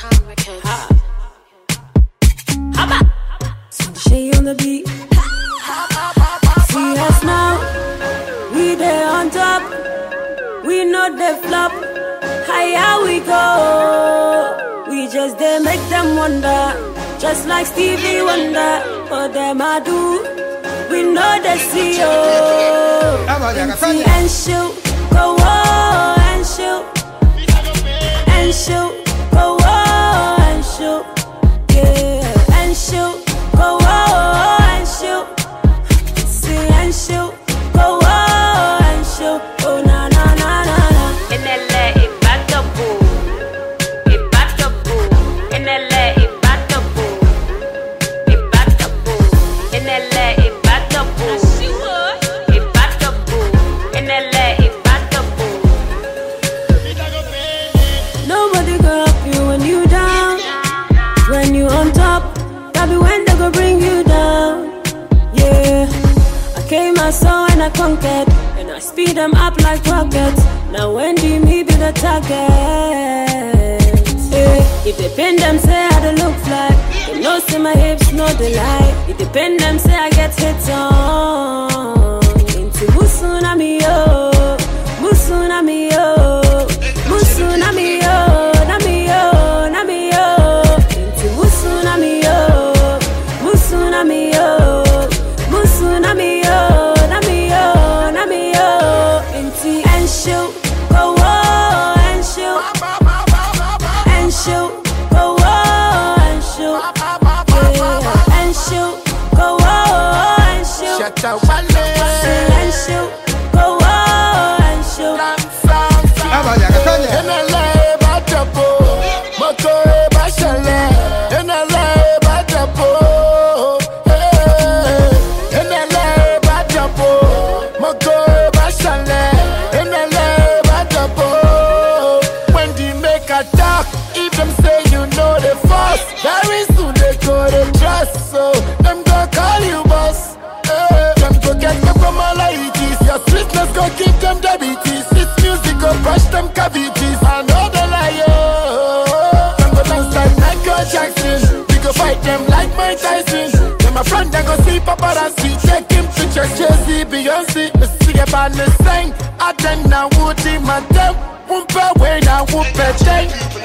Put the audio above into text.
She on the beat. See us now, we there on top. We know the flop. Higher we go. We just there make them wonder. Just like Stevie Wonder. For them I do. We know the CEO. See and shoot. Go on and shoot. And shoot. Go on and shoot. Yeah. And shoot. Go on and shoot. See and shoot. Go on and shoot. Oh na na na na na. In LA, it back the boo. It back the boo. In LA, it back the boo. It back the boo. In LA, it back the boo. It back the boo. In LA, it back the boo. Nobody gonna help you when you down. When you on top, that be when they go bring you down. Yeah, I came, I saw and I conquered, and I speed them up like rockets. Now when do me be the target? Yeah, if they pin them, say I don't look fly. They know say my hips, no they lie. If they pin them, say I get hits on. Into Musunami yo, Musunami yo, Musunami yo, Nami yo, Nami yo. Into Musunami yo, Musunami yo, Musunami yo, Nami yo, Nami yo. Into and shoot, go on and shoot, and shoot, go on and shoot, yeah, and shoot, go on and shoot. Shut up, Wale. And shoot, go on and shoot. NLA Batapo, Moko Bashale. NLA Batapo, NLA Batapo, Moko Bashale. NLA Batapo. When they make a talk, if them say you know the force, very soon they go to trust. So them go call you boss. Them go get them from all ladies. Your sweetness go give them diabetes. This music go crush them cavities. I know the liar. Them go dance like Michael Jackson. We go fight them like Mike Tyson. Then my friend they go see paparazzi. Taking pictures, Jay-Z, Beyonce. Me see about the same. I think now Woody, my damn. Wumpa way now, whoop a